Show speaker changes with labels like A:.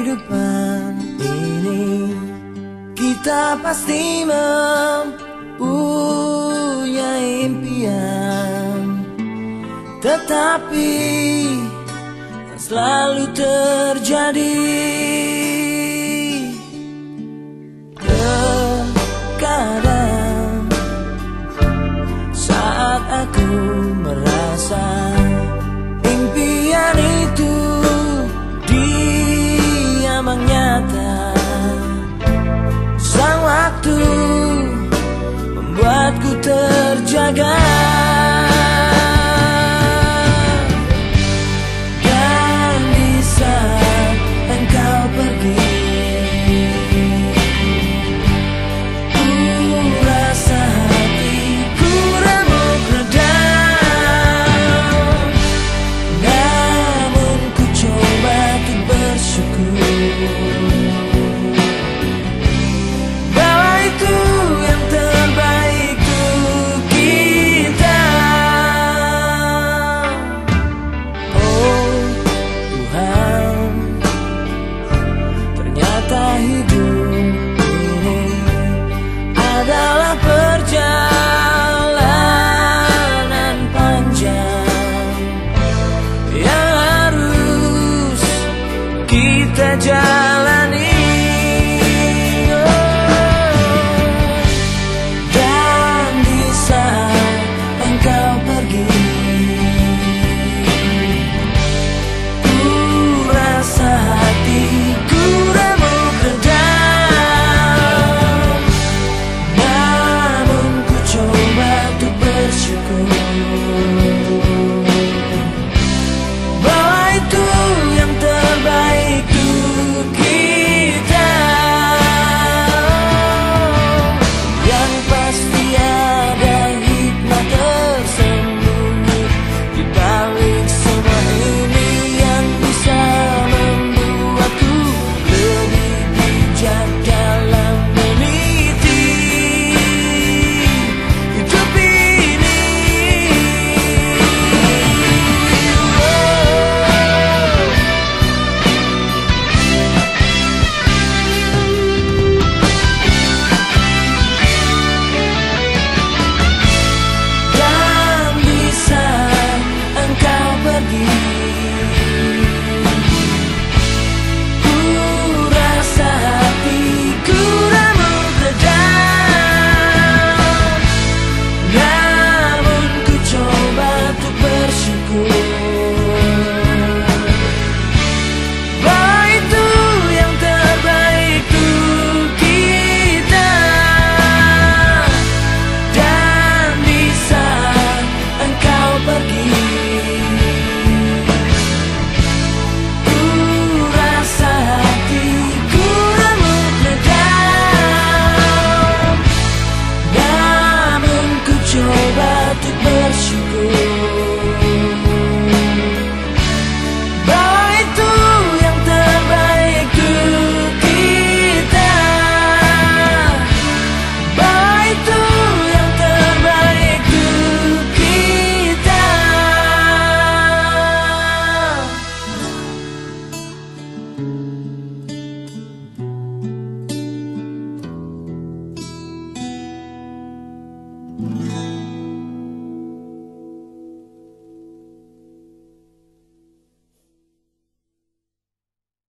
A: kehidupan ini kita pasti mempunyai impian, tetapi tak selalu terjadi. Terkadang saat aku merasa impian itu diam nyata, sang waktu membuatku terjaga. Dan di saat engkau pergi, ku rasa hatiku remuk redam, namun ku coba untuk bersyukur bahwa itu yang terbaik untuk kita. Oh Tuhan, ternyata hidup ini adalah perjalanan panjang yang harus kita jalani.